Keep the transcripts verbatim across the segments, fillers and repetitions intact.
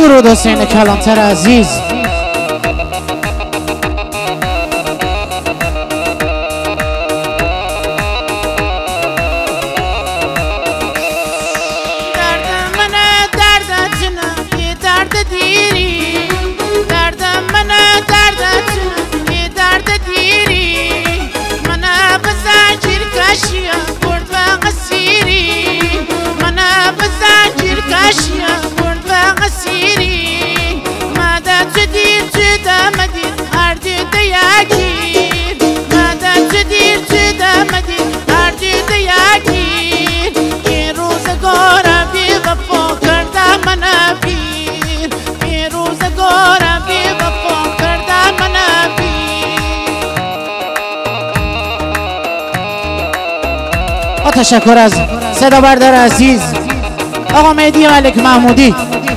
درود حسین کلانتر عزیز. تشکر از صدا بردار عزیز آقا مهدی ملک محمودی.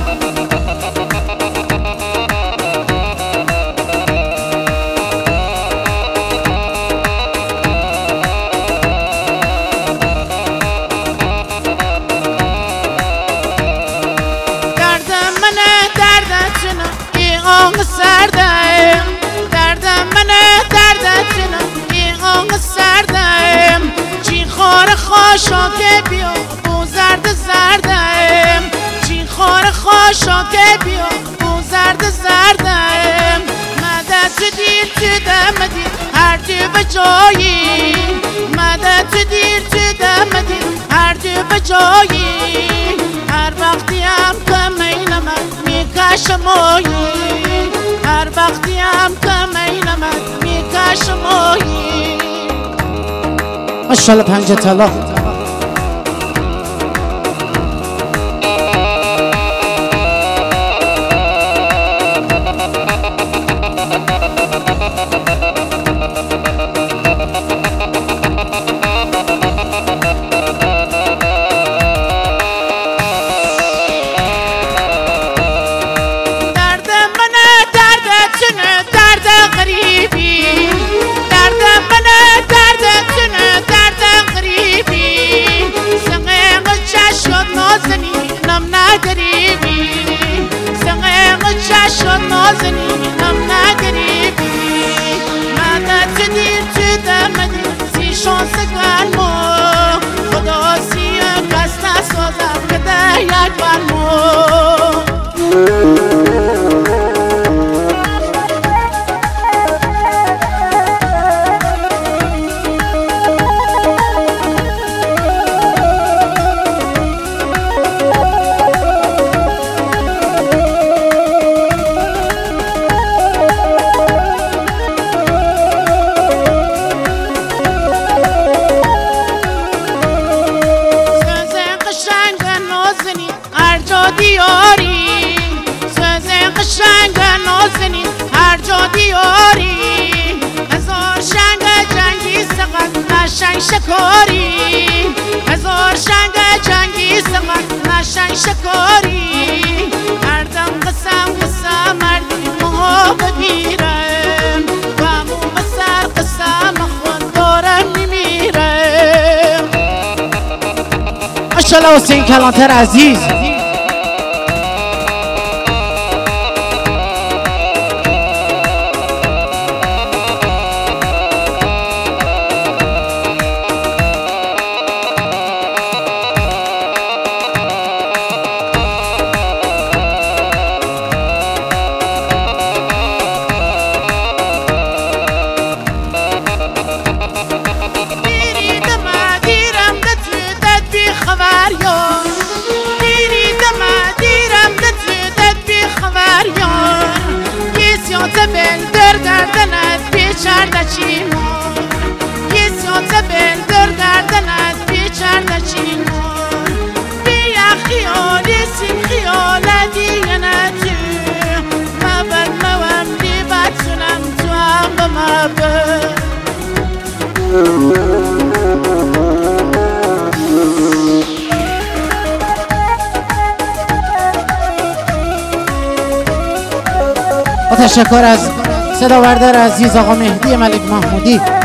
خاشاک بیا بو زرد زردم چین خار خاشاک بیا بو زرد زردم مدد تو دیر تو دمدی هر دو به جایی مدد تو دیر تو دمدی هر دو به جایی هر وقتی هم کمین من میکشمایی هر وقتی هم کمین من میکشمایی. ماشاءالله پنج طلا. هر جا دیاری هزار شنگ جنگی سقط نشنگ شکاری هزار شنگ جنگی سقط نشنگ شکاری هر دم قسم قسم مردی مها بگیرم و مو بسر قسم خود دارم میمیرم. ماشاءالله حسین کلانتر عزیز. تشکر از صدا بردار عزیز آقا مهدی ملک محمودی.